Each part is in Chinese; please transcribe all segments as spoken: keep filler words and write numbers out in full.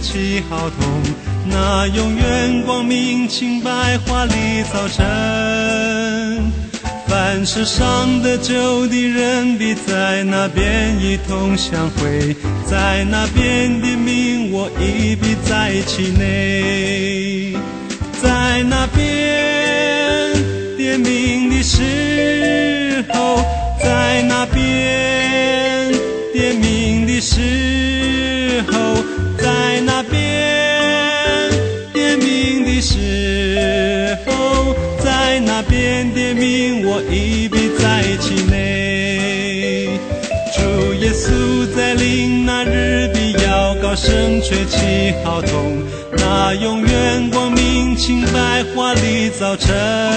气好痛，那永远光明清白华丽早晨。凡世上的旧的人必在那边一同相会，在那边的名我已必在其内，在那边点名的时候，在那边点名的时候，在那边点名的时候，在那边点名我已必在其内。主耶稣在临那日必要高声吹起号筒，那永远光明清白华丽早晨。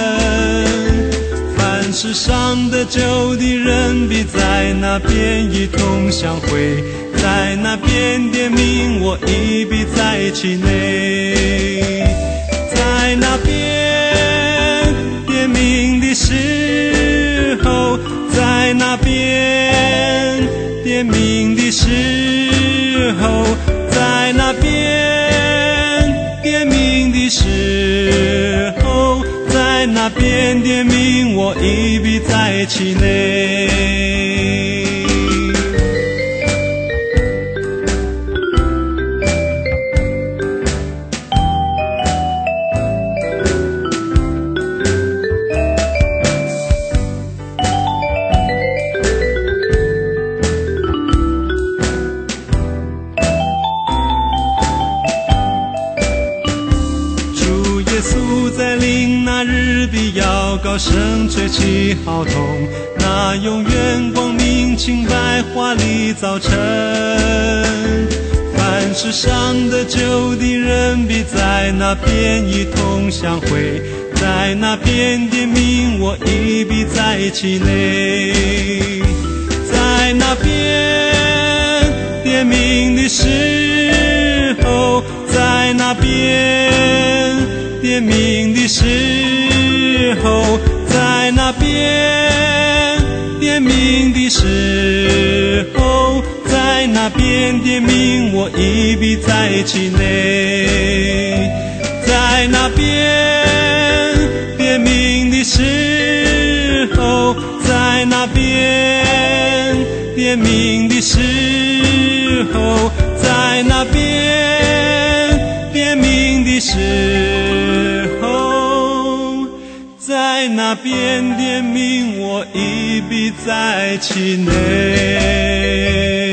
凡世上的旧的人必在那边一同相会，在那边点名我已必在其内，在那边点名的时候，在那边点名的时候，在那边点名的时候，在那边点名我已必在其内。耶稣在临那日必要高声吹起号筒，那永远光明清白华丽早晨。凡世上的旧的人必在那边一同相会，在那边点名我已必在其内，在那边点名的时候，在那边点名的时候，在那边点名的时候，在那边点名我已必在其内，在那边点名的时候，在那边点名的时候，在那边点名的时候，在那边点名我已必在其内。